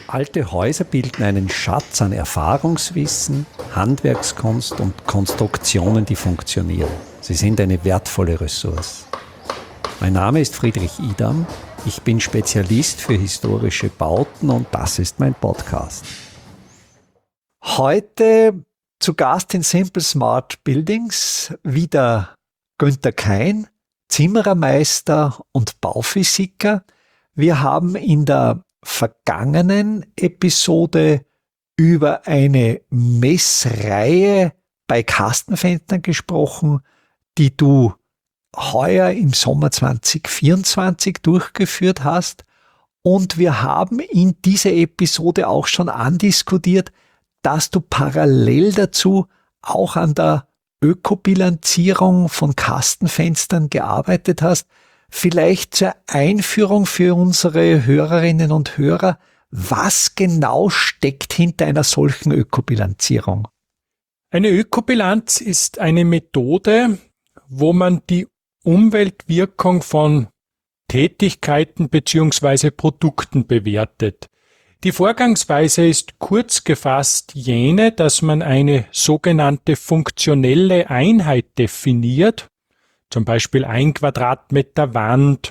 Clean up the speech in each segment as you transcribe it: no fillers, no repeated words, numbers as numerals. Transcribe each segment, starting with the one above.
Alte Häuser bilden einen Schatz an Erfahrungswissen, Handwerkskunst und Konstruktionen, die funktionieren. Sie sind eine wertvolle Ressource. Mein Name ist Friedrich Idam. Ich bin Spezialist für historische Bauten und das ist mein Podcast. Heute zu Gast in Simple Smart Buildings wieder Günther Kein, Zimmerermeister und Bauphysiker. Wir haben in der vergangenen Episode über eine Messreihe bei Kastenfenstern gesprochen, die du heuer im Sommer 2024 durchgeführt hast. Und wir haben in dieser Episode auch schon andiskutiert, dass du parallel dazu auch an der Ökobilanzierung von Kastenfenstern gearbeitet hast. Vielleicht zur Einführung für unsere Hörerinnen und Hörer, was genau steckt hinter einer solchen Ökobilanzierung? Eine Ökobilanz ist eine Methode, wo man die Umweltwirkung von Tätigkeiten bzw. Produkten bewertet. Die Vorgangsweise ist kurz gefasst jene, dass man eine sogenannte funktionelle Einheit definiert, zum Beispiel 1 Quadratmeter Wand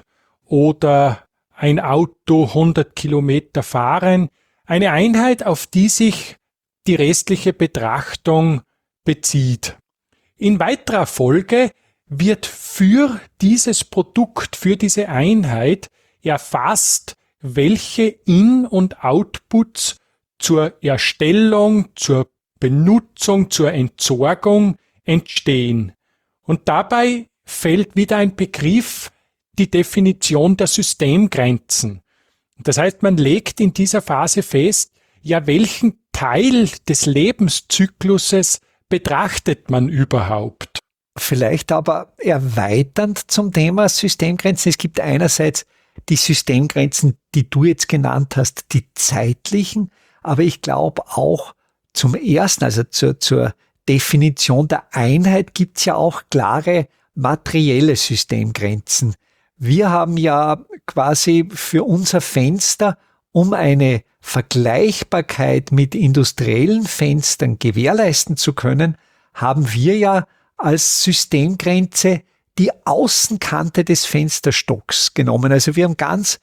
oder ein Auto 100 Kilometer fahren, eine Einheit, auf die sich die restliche Betrachtung bezieht. In weiterer Folge wird für dieses Produkt, für diese Einheit erfasst, welche In- und Outputs zur Erstellung, zur Benutzung, zur Entsorgung entstehen. Und dabei fällt wieder ein Begriff, die Definition der Systemgrenzen. Das heißt, man legt in dieser Phase fest, ja, welchen Teil des Lebenszykluses betrachtet man überhaupt? Vielleicht aber erweiternd zum Thema Systemgrenzen. Es gibt einerseits die Systemgrenzen, die du jetzt genannt hast, die zeitlichen, aber ich glaube auch zum ersten, also zur Definition der Einheit gibt es ja auch klare materielle Systemgrenzen. Wir haben ja quasi für unser Fenster, um eine Vergleichbarkeit mit industriellen Fenstern gewährleisten zu können, haben wir ja als Systemgrenze die Außenkante des Fensterstocks genommen. Also wir haben ganz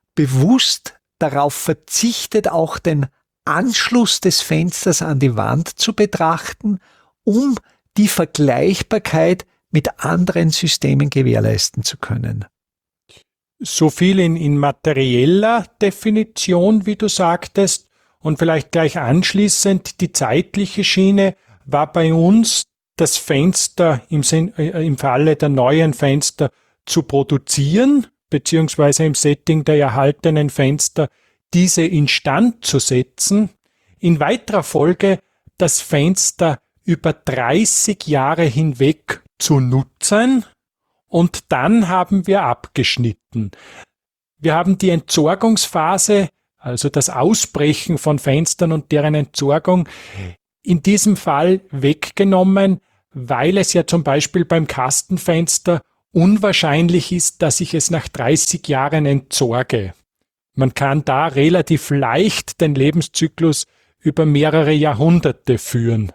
bewusst darauf verzichtet, auch den Anschluss des Fensters an die Wand zu betrachten, um die Vergleichbarkeit mit anderen Systemen gewährleisten zu können. So viel in materieller Definition, wie du sagtest, und vielleicht gleich anschließend die zeitliche Schiene war bei uns das Fenster im Falle der neuen Fenster zu produzieren, beziehungsweise im Setting der erhaltenen Fenster diese instand zu setzen. In weiterer Folge das Fenster über 30 Jahre hinweg zu nutzen und dann haben wir abgeschnitten. Wir haben die Entsorgungsphase, also das Ausbrechen von Fenstern und deren Entsorgung, in diesem Fall weggenommen, weil es ja zum Beispiel beim Kastenfenster unwahrscheinlich ist, dass ich es nach 30 Jahren entsorge. Man kann da relativ leicht den Lebenszyklus über mehrere Jahrhunderte führen.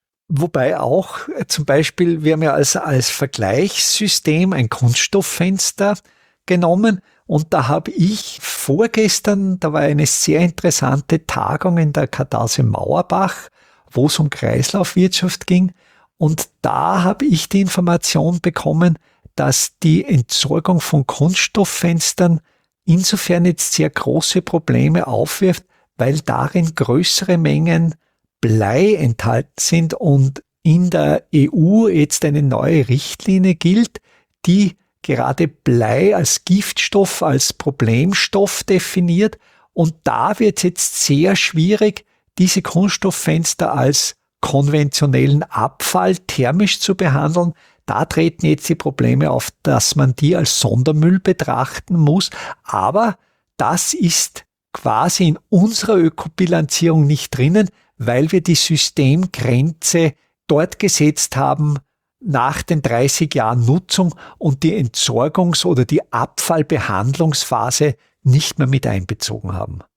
Wobei auch zum Beispiel, wir haben ja als Vergleichssystem ein Kunststofffenster genommen und da habe ich vorgestern, da war eine sehr interessante Tagung in der Kartause Mauerbach, wo es um Kreislaufwirtschaft ging und da habe ich die Information bekommen, dass die Entsorgung von Kunststofffenstern insofern jetzt sehr große Probleme aufwirft, weil darin größere Mengen Blei enthalten sind und in der EU jetzt eine neue Richtlinie gilt, die gerade Blei als Giftstoff, als Problemstoff definiert und da wird es jetzt sehr schwierig, diese Kunststofffenster als konventionellen Abfall thermisch zu behandeln. Da treten jetzt die Probleme auf, dass man die als Sondermüll betrachten muss, aber das ist quasi in unserer Ökobilanzierung nicht drinnen, weil wir die Systemgrenze dort gesetzt haben nach den 30 Jahren Nutzung und die Entsorgungs- oder die Abfallbehandlungsphase nicht mehr mit einbezogen haben.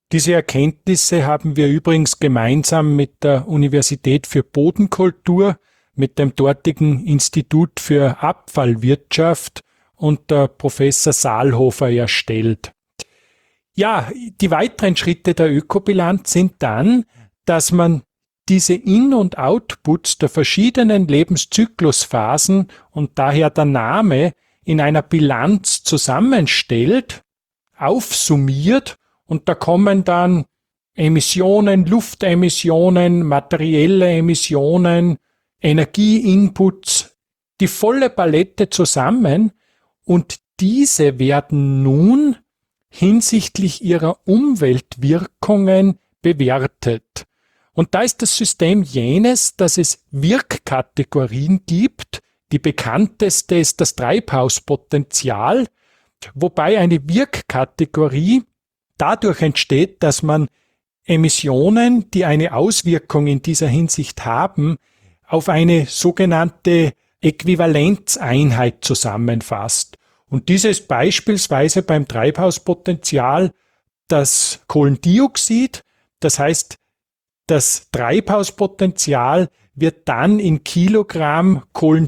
Diese Erkenntnisse haben wir übrigens gemeinsam mit der Universität für Bodenkultur, mit dem dortigen Institut für Abfallwirtschaft und der Professor Saalhofer erstellt. Ja, die weiteren Schritte der Ökobilanz sind dann, dass man diese In- und Outputs der verschiedenen Lebenszyklusphasen und daher der Name in einer Bilanz zusammenstellt, aufsummiert und da kommen dann Emissionen, Luftemissionen, materielle Emissionen, Energieinputs, die volle Palette zusammen und diese werden nun hinsichtlich ihrer Umweltwirkungen bewertet. Und da ist das System jenes, dass es Wirkkategorien gibt. Die bekannteste ist das Treibhauspotenzial, wobei eine Wirkkategorie dadurch entsteht, dass man Emissionen, die eine Auswirkung in dieser Hinsicht haben, auf eine sogenannte Äquivalenzeinheit zusammenfasst. Und dies ist beispielsweise beim Treibhauspotenzial das Kohlendioxid, das heißt, das Treibhauspotenzial wird dann in Kilogramm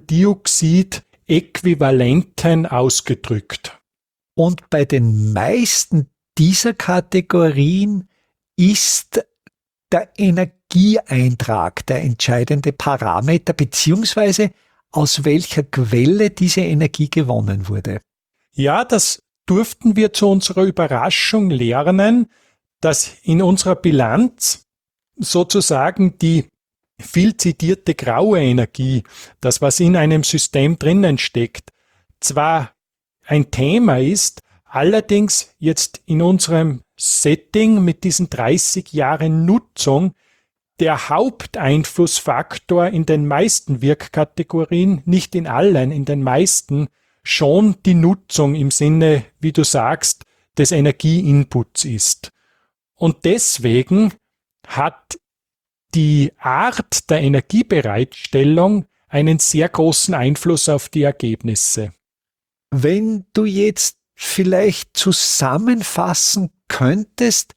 Kohlendioxid-Äquivalenten ausgedrückt. Und bei den meisten dieser Kategorien ist der Energieeintrag der entscheidende Parameter, beziehungsweise aus welcher Quelle diese Energie gewonnen wurde. Ja, das durften wir zu unserer Überraschung lernen, dass in unserer Bilanz sozusagen die viel zitierte graue Energie, das was in einem System drinnen steckt, zwar ein Thema ist, allerdings jetzt in unserem Setting mit diesen 30 Jahren Nutzung der Haupteinflussfaktor in den meisten Wirkkategorien, nicht in allen, in den meisten, schon die Nutzung im Sinne, wie du sagst, des Energieinputs ist. Und deswegen hat die Art der Energiebereitstellung einen sehr großen Einfluss auf die Ergebnisse. Wenn du jetzt vielleicht zusammenfassen könntest,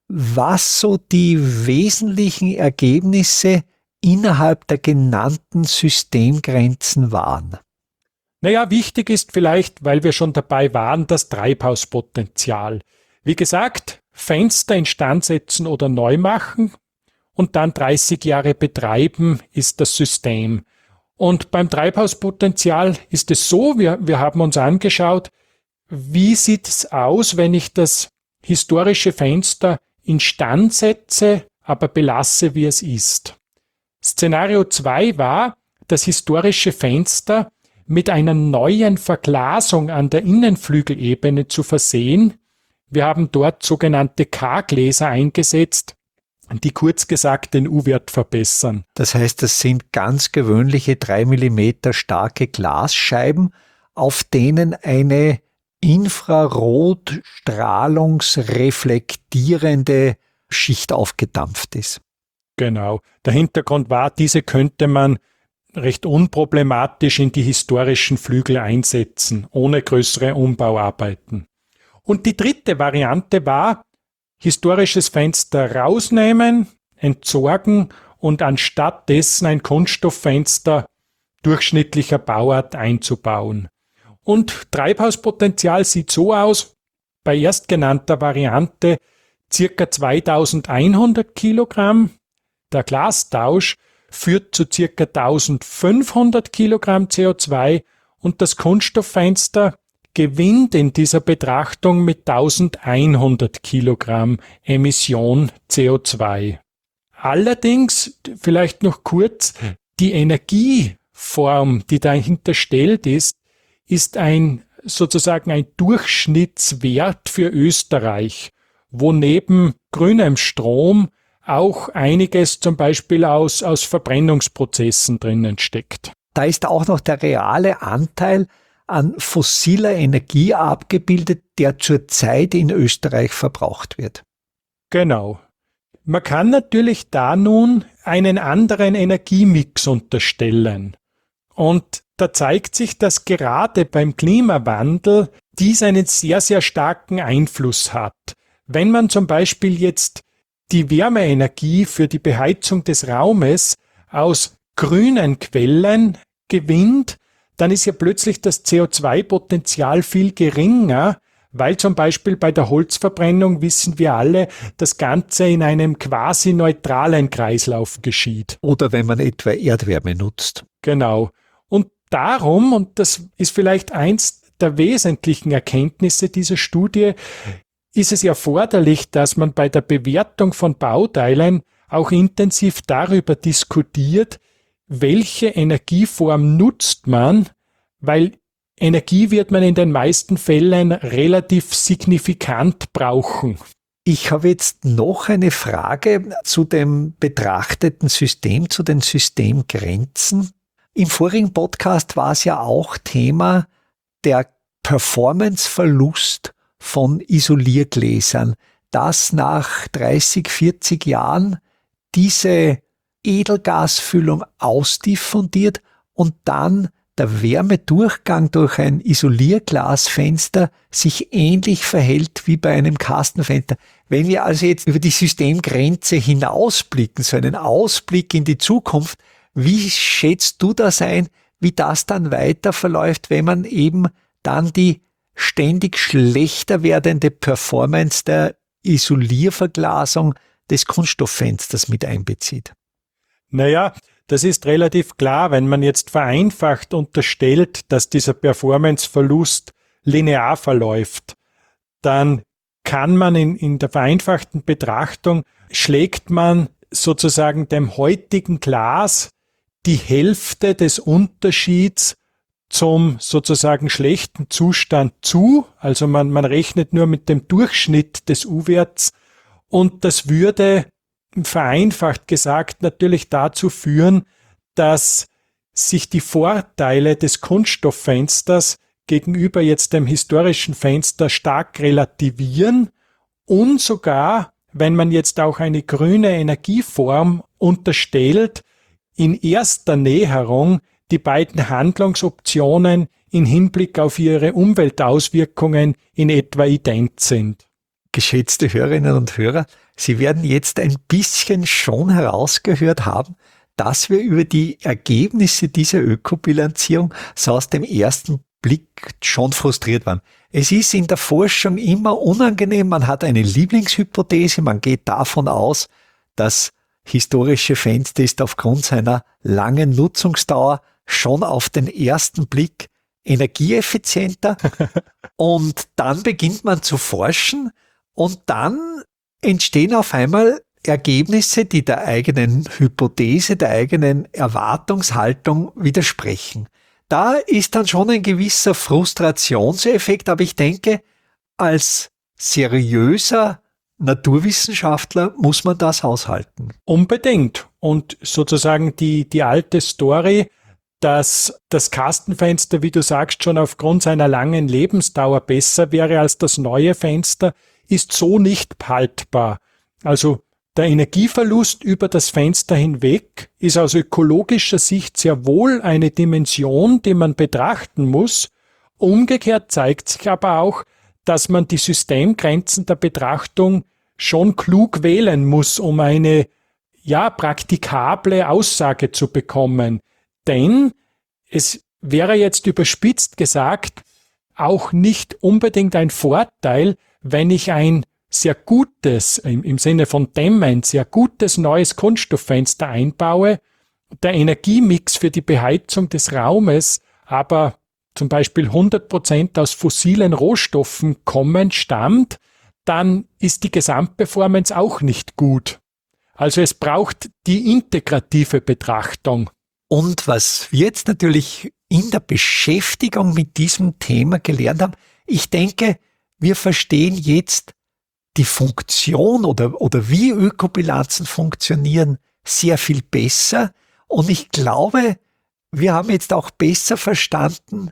was so die wesentlichen Ergebnisse innerhalb der genannten Systemgrenzen waren. Naja, wichtig ist vielleicht, weil wir schon dabei waren, das Treibhauspotenzial. Wie gesagt, Fenster instand setzen oder neu machen und dann 30 Jahre betreiben ist das System. Und beim Treibhauspotenzial ist es so, wir haben uns angeschaut, wie sieht es aus, wenn ich das historische Fenster instand setze, aber belasse, wie es ist. Szenario 2 war, das historische Fenster mit einer neuen Verglasung an der Innenflügelebene zu versehen. Wir haben dort sogenannte K-Gläser eingesetzt, die kurz gesagt den U-Wert verbessern. Das heißt, das sind ganz gewöhnliche 3 mm starke Glasscheiben, auf denen eine infrarotstrahlungsreflektierende Schicht aufgedampft ist. Genau. Der Hintergrund war, diese könnte man recht unproblematisch in die historischen Flügel einsetzen, ohne größere Umbauarbeiten. Und die dritte Variante war, historisches Fenster rausnehmen, entsorgen und anstatt dessen ein Kunststofffenster durchschnittlicher Bauart einzubauen. Und Treibhauspotenzial sieht so aus, bei erstgenannter Variante ca. 2100 Kilogramm. Der Glastausch führt zu ca. 1500 Kilogramm CO2 und das Kunststofffenster gewinnt in dieser Betrachtung mit 1100 Kilogramm Emission CO2. Allerdings, vielleicht noch kurz, die Energieform, die dahinter stellt ist sozusagen ein Durchschnittswert für Österreich, wo neben grünem Strom auch einiges zum Beispiel aus Verbrennungsprozessen drinnen steckt. Da ist auch noch der reale Anteil an fossiler Energie abgebildet, der zurzeit in Österreich verbraucht wird. Genau. Man kann natürlich da nun einen anderen Energiemix unterstellen. Und da zeigt sich, dass gerade beim Klimawandel dies einen sehr, sehr starken Einfluss hat, wenn man zum Beispiel jetzt die Wärmeenergie für die Beheizung des Raumes aus grünen Quellen gewinnt, dann ist ja plötzlich das CO2-Potenzial viel geringer, weil zum Beispiel bei der Holzverbrennung, wissen wir alle, das Ganze in einem quasi neutralen Kreislauf geschieht. Oder wenn man etwa Erdwärme nutzt. Genau. Und darum, und das ist vielleicht eins der wesentlichen Erkenntnisse dieser Studie, ist es erforderlich, dass man bei der Bewertung von Bauteilen auch intensiv darüber diskutiert, welche Energieform nutzt man, weil Energie wird man in den meisten Fällen relativ signifikant brauchen. Ich habe jetzt noch eine Frage zu dem betrachteten System, zu den Systemgrenzen. Im vorigen Podcast war es ja auch Thema der Performanceverlust von Isoliergläsern, dass nach 30, 40 Jahren diese Edelgasfüllung ausdiffundiert und dann der Wärmedurchgang durch ein Isolierglasfenster sich ähnlich verhält wie bei einem Kastenfenster. Wenn wir also jetzt über die Systemgrenze hinausblicken, so einen Ausblick in die Zukunft, wie schätzt du das ein, wie das dann weiter verläuft, wenn man eben dann die ständig schlechter werdende Performance der Isolierverglasung des Kunststofffensters mit einbezieht? Naja, das ist relativ klar, wenn man jetzt vereinfacht unterstellt, dass dieser Performanceverlust linear verläuft, dann kann man in der vereinfachten Betrachtung, schlägt man sozusagen dem heutigen Glas die Hälfte des Unterschieds zum sozusagen schlechten Zustand zu, also man rechnet nur mit dem Durchschnitt des U-Werts und das würde vereinfacht gesagt natürlich dazu führen, dass sich die Vorteile des Kunststofffensters gegenüber jetzt dem historischen Fenster stark relativieren und sogar, wenn man jetzt auch eine grüne Energieform unterstellt, in erster Näherung die beiden Handlungsoptionen in Hinblick auf ihre Umweltauswirkungen in etwa ident sind. Geschätzte Hörerinnen und Hörer, Sie werden jetzt ein bisschen schon herausgehört haben, dass wir über die Ergebnisse dieser Ökobilanzierung so aus dem ersten Blick schon frustriert waren. Es ist in der Forschung immer unangenehm, man hat eine Lieblingshypothese, man geht davon aus, das historische Fenster ist aufgrund seiner langen Nutzungsdauer schon auf den ersten Blick energieeffizienter und dann beginnt man zu forschen und dann entstehen auf einmal Ergebnisse, die der eigenen Hypothese, der eigenen Erwartungshaltung widersprechen. Da ist dann schon ein gewisser Frustrationseffekt, aber ich denke, als seriöser Naturwissenschaftler muss man das aushalten. Unbedingt. Und sozusagen die alte Story, dass das Kastenfenster, wie du sagst, schon aufgrund seiner langen Lebensdauer besser wäre als das neue Fenster, ist so nicht haltbar. Also der Energieverlust über das Fenster hinweg ist aus ökologischer Sicht sehr wohl eine Dimension, die man betrachten muss. Umgekehrt zeigt sich aber auch, dass man die Systemgrenzen der Betrachtung schon klug wählen muss, um eine praktikable Aussage zu bekommen. Denn es wäre jetzt überspitzt gesagt auch nicht unbedingt ein Vorteil, wenn ich ein sehr gutes, im Sinne von dämmen, sehr gutes neues Kunststofffenster einbaue, der Energiemix für die Beheizung des Raumes aber zum Beispiel 100% aus fossilen Rohstoffen stammt, dann ist die Gesamtperformance auch nicht gut. Also es braucht die integrative Betrachtung. Und was wir jetzt natürlich in der Beschäftigung mit diesem Thema gelernt haben, ich denke, wir verstehen jetzt die Funktion oder wie Ökobilanzen funktionieren sehr viel besser. Und ich glaube, wir haben jetzt auch besser verstanden,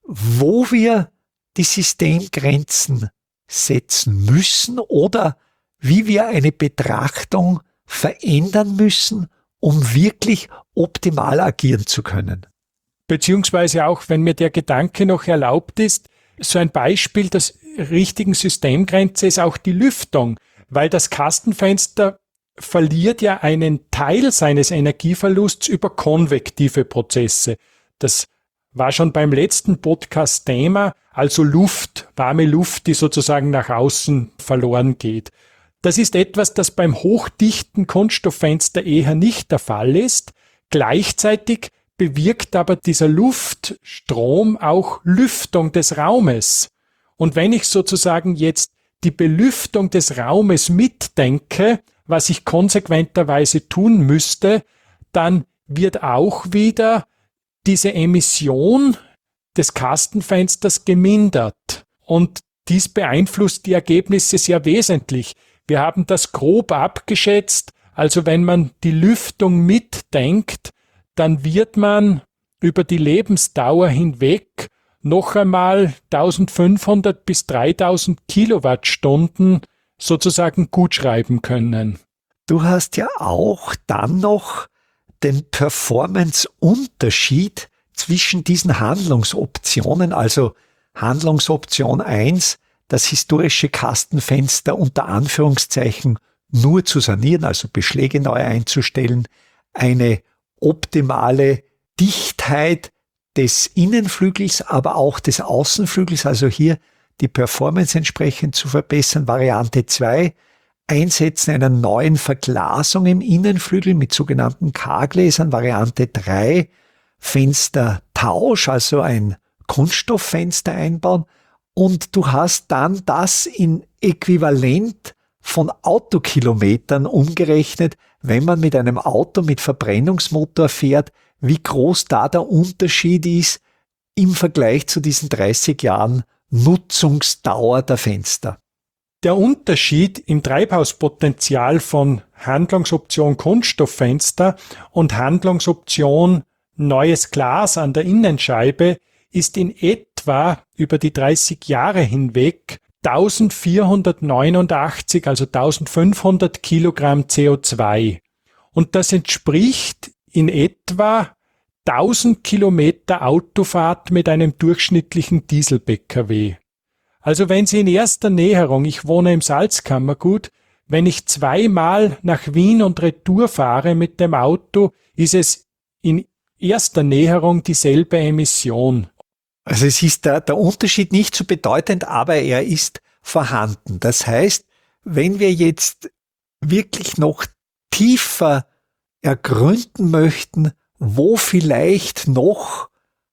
wo wir die Systemgrenzen setzen müssen oder wie wir eine Betrachtung verändern müssen, um wirklich optimal agieren zu können. Beziehungsweise auch, wenn mir der Gedanke noch erlaubt ist, so ein Beispiel, das richtigen Systemgrenze ist auch die Lüftung, weil das Kastenfenster verliert ja einen Teil seines Energieverlusts über konvektive Prozesse. Das war schon beim letzten Podcast Thema, also Luft, warme Luft, die sozusagen nach außen verloren geht. Das ist etwas, das beim hochdichten Kunststofffenster eher nicht der Fall ist. Gleichzeitig bewirkt aber dieser Luftstrom auch Lüftung des Raumes. Und wenn ich sozusagen jetzt die Belüftung des Raumes mitdenke, was ich konsequenterweise tun müsste, dann wird auch wieder diese Emission des Kastenfensters gemindert. Und dies beeinflusst die Ergebnisse sehr wesentlich. Wir haben das grob abgeschätzt. Also wenn man die Lüftung mitdenkt, dann wird man über die Lebensdauer hinweg noch einmal 1500 bis 3000 Kilowattstunden sozusagen gutschreiben können. Du hast ja auch dann noch den Performance-Unterschied zwischen diesen Handlungsoptionen, also Handlungsoption 1, das historische Kastenfenster unter Anführungszeichen nur zu sanieren, also Beschläge neu einzustellen, eine optimale Dichtheit des Innenflügels, aber auch des Außenflügels, also hier die Performance entsprechend zu verbessern. Variante 2, Einsetzen einer neuen Verglasung im Innenflügel mit sogenannten K-Gläsern. Variante 3, Fenstertausch, also ein Kunststofffenster einbauen. Und du hast dann das in Äquivalent von Autokilometern umgerechnet, wenn man mit einem Auto mit Verbrennungsmotor fährt, wie groß da der Unterschied ist im Vergleich zu diesen 30 Jahren Nutzungsdauer der Fenster. Der Unterschied im Treibhauspotenzial von Handlungsoption Kunststofffenster und Handlungsoption neues Glas an der Innenscheibe ist in etwa über die 30 Jahre hinweg 1489, also 1500 Kilogramm CO2. Und das entspricht in etwa 1000 Kilometer Autofahrt mit einem durchschnittlichen Diesel-Pkw. Also wenn Sie in erster Näherung, ich wohne im Salzkammergut, wenn ich zweimal nach Wien und Retour fahre mit dem Auto, ist es in erster Näherung dieselbe Emission. Also es ist der Unterschied nicht so bedeutend, aber er ist vorhanden. Das heißt, wenn wir jetzt wirklich noch tiefer ergründen möchten, wo vielleicht noch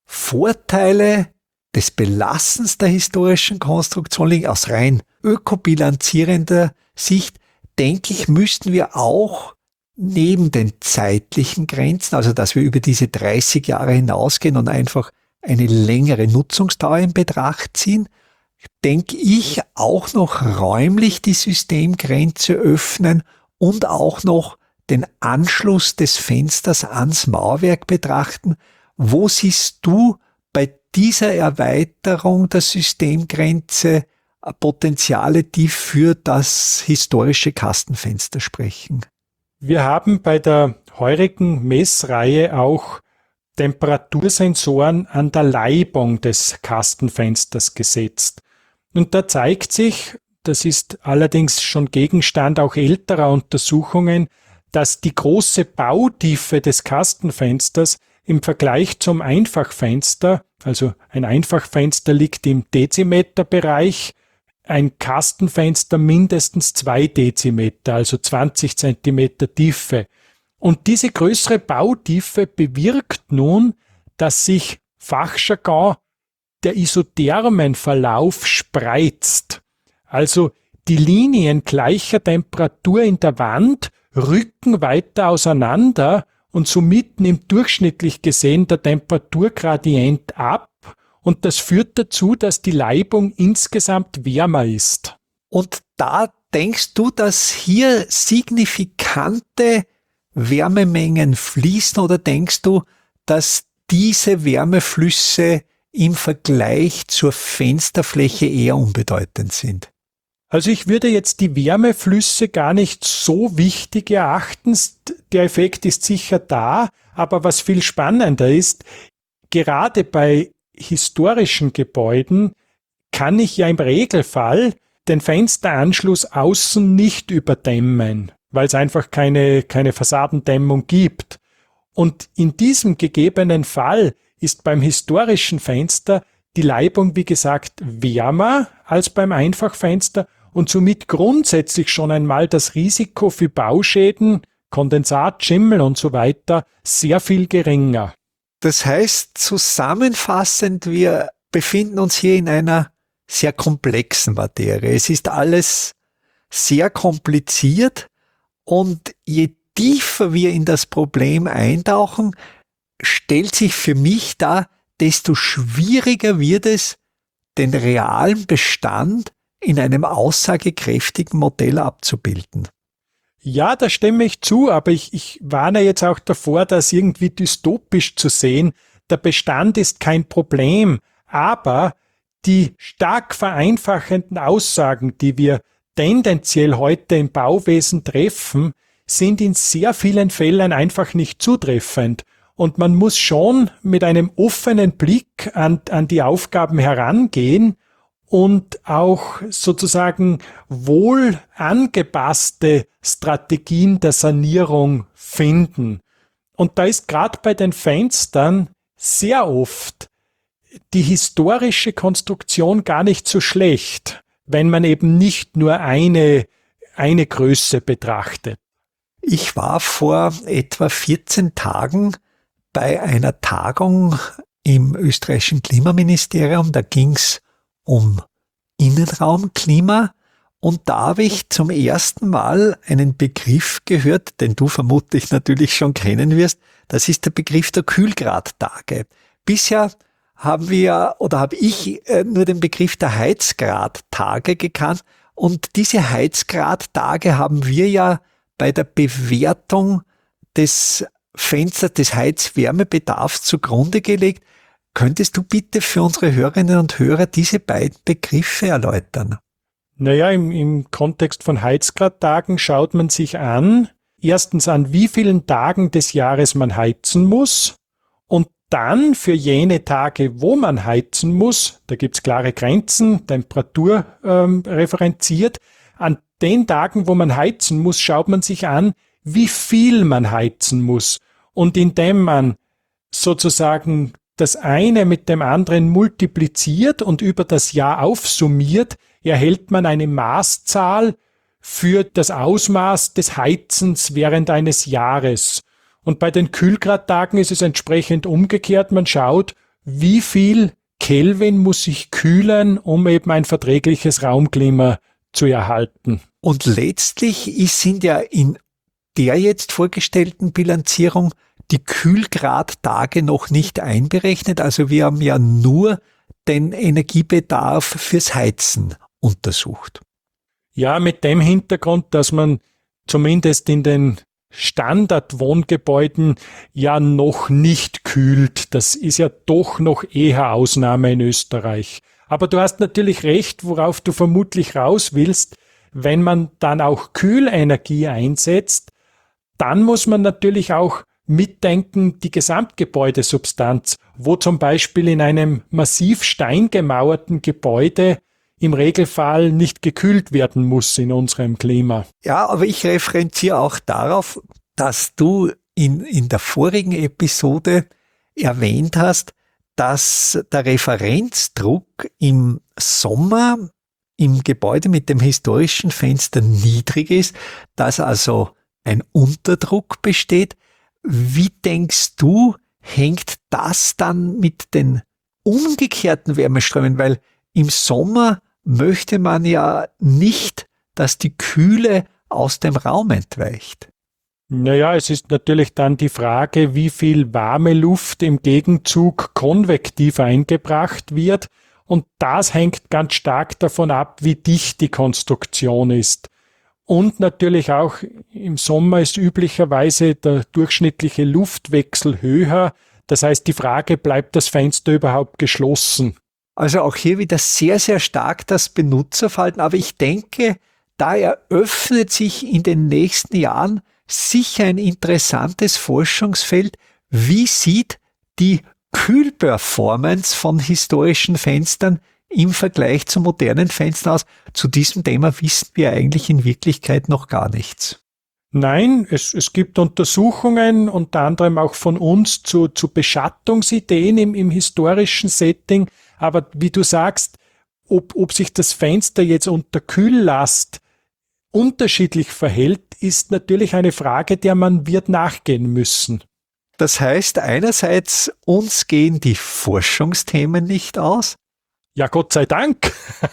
Vorteile des Belassens der historischen Konstruktion liegen, aus rein ökobilanzierender Sicht, denke ich, müssten wir auch neben den zeitlichen Grenzen, also dass wir über diese 30 Jahre hinausgehen und einfach eine längere Nutzungsdauer in Betracht ziehen, denke ich, auch noch räumlich die Systemgrenze öffnen und auch noch den Anschluss des Fensters ans Mauerwerk betrachten. Wo siehst du bei dieser Erweiterung der Systemgrenze Potenziale, die für das historische Kastenfenster sprechen? Wir haben bei der heurigen Messreihe auch Temperatursensoren an der Leibung des Kastenfensters gesetzt. Und da zeigt sich, das ist allerdings schon Gegenstand auch älterer Untersuchungen, dass die große Bautiefe des Kastenfensters im Vergleich zum Einfachfenster, also ein Einfachfenster liegt im Dezimeterbereich, ein Kastenfenster mindestens 2 Dezimeter, also 20 Zentimeter Tiefe. Und diese größere Bautiefe bewirkt nun, dass sich Fachjargon der Isothermenverlauf spreizt. Also die Linien gleicher Temperatur in der Wand rücken weiter auseinander und somit nimmt durchschnittlich gesehen der Temperaturgradient ab und das führt dazu, dass die Leibung insgesamt wärmer ist. Und da denkst du, dass hier signifikante Wärmemengen fließen oder denkst du, dass diese Wärmeflüsse im Vergleich zur Fensterfläche eher unbedeutend sind? Also ich würde jetzt die Wärmeflüsse gar nicht so wichtig erachten. Der Effekt ist sicher da, aber was viel spannender ist, gerade bei historischen Gebäuden kann ich ja im Regelfall den Fensteranschluss außen nicht überdämmen, weil es einfach keine Fassadendämmung gibt. Und in diesem gegebenen Fall ist beim historischen Fenster die Leibung, wie gesagt, wärmer als beim Einfachfenster und somit grundsätzlich schon einmal das Risiko für Bauschäden, Kondensat, Schimmel und so weiter sehr viel geringer. Das heißt, zusammenfassend, wir befinden uns hier in einer sehr komplexen Materie. Es ist alles sehr kompliziert und je tiefer wir in das Problem eintauchen, stellt sich für mich dar, desto schwieriger wird es, den realen Bestand in einem aussagekräftigen Modell abzubilden. Ja, da stimme ich zu, aber ich warne jetzt auch davor, das irgendwie dystopisch zu sehen. Der Bestand ist kein Problem, aber die stark vereinfachenden Aussagen, die wir tendenziell heute im Bauwesen treffen, sind in sehr vielen Fällen einfach nicht zutreffend. Und man muss schon mit einem offenen Blick an die Aufgaben herangehen und auch sozusagen wohl angepasste Strategien der Sanierung finden. Und da ist gerade bei den Fenstern sehr oft die historische Konstruktion gar nicht so schlecht, wenn man eben nicht nur eine Größe betrachtet. Ich war vor etwa 14 Tagen bei einer Tagung im österreichischen Klimaministerium. Da ging's um Innenraumklima und da habe ich zum ersten Mal einen Begriff gehört, den du vermutlich natürlich schon kennen wirst. Das ist der Begriff der Kühlgradtage. Bisher habe ich nur den Begriff der Heizgradtage gekannt und diese Heizgradtage haben wir ja bei der Bewertung des Fensters des Heizwärmebedarfs zugrunde gelegt. Könntest du bitte für unsere Hörerinnen und Hörer diese beiden Begriffe erläutern? Naja, im Kontext von Heizgradtagen schaut man sich an, erstens an wie vielen Tagen des Jahres man heizen muss und dann für jene Tage, wo man heizen muss, da gibt's klare Grenzen, Temperatur referenziert, an den Tagen, wo man heizen muss, schaut man sich an, wie viel man heizen muss. Und indem man sozusagen das eine mit dem anderen multipliziert und über das Jahr aufsummiert, erhält man eine Maßzahl für das Ausmaß des Heizens während eines Jahres. Und bei den Kühlgradtagen ist es entsprechend umgekehrt. Man schaut, wie viel Kelvin muss ich kühlen, um eben ein verträgliches Raumklima zu erhalten. Und letztlich sind ja in der jetzt vorgestellten Bilanzierung die Kühlgradtage noch nicht einberechnet. Also wir haben ja nur den Energiebedarf fürs Heizen untersucht. Ja, mit dem Hintergrund, dass man zumindest in den Standardwohngebäuden ja noch nicht kühlt. Das ist ja doch noch eher Ausnahme in Österreich. Aber du hast natürlich recht, worauf du vermutlich raus willst. Wenn man dann auch Kühlenergie einsetzt, dann muss man natürlich auch mitdenken, die Gesamtgebäudesubstanz, wo zum Beispiel in einem massiv steingemauerten Gebäude im Regelfall nicht gekühlt werden muss in unserem Klima. Ja, aber ich referenziere auch darauf, dass du in der vorigen Episode erwähnt hast, dass der Referenzdruck im Sommer im Gebäude mit dem historischen Fenster niedrig ist, dass also ein Unterdruck besteht. Wie denkst du, hängt das dann mit den umgekehrten Wärmeströmen? Weil im Sommer möchte man ja nicht, dass die Kühle aus dem Raum entweicht. Naja, es ist natürlich dann die Frage, wie viel warme Luft im Gegenzug konvektiv eingebracht wird. Und das hängt ganz stark davon ab, wie dicht die Konstruktion ist. Und natürlich auch im Sommer ist üblicherweise der durchschnittliche Luftwechsel höher. Das heißt, die Frage, bleibt das Fenster überhaupt geschlossen? Also auch hier wieder sehr, sehr stark das Benutzerverhalten. Aber ich denke, da eröffnet sich in den nächsten Jahren sicher ein interessantes Forschungsfeld. Wie sieht die Kühlperformance von historischen Fenstern im Vergleich zu modernen Fenstern aus? Zu diesem Thema wissen wir eigentlich in Wirklichkeit noch gar nichts. Nein, es gibt Untersuchungen, unter anderem auch von uns, zu Beschattungsideen im historischen Setting. Aber wie du sagst, ob sich das Fenster jetzt unter Kühllast unterschiedlich verhält, ist natürlich eine Frage, der man wird nachgehen müssen. Das heißt, einerseits, uns gehen die Forschungsthemen nicht aus. Ja, Gott sei Dank.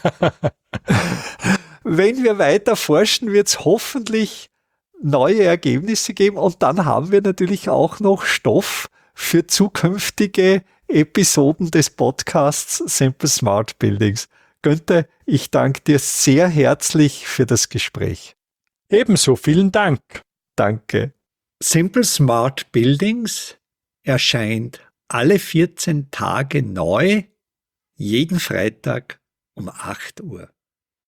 Wenn wir weiter forschen, wird es hoffentlich neue Ergebnisse geben und dann haben wir natürlich auch noch Stoff für zukünftige Episoden des Podcasts Simple Smart Buildings. Günther, ich danke dir sehr herzlich für das Gespräch. Ebenso, vielen Dank. Danke. Simple Smart Buildings erscheint alle 14 Tage neu, jeden Freitag um 8 Uhr.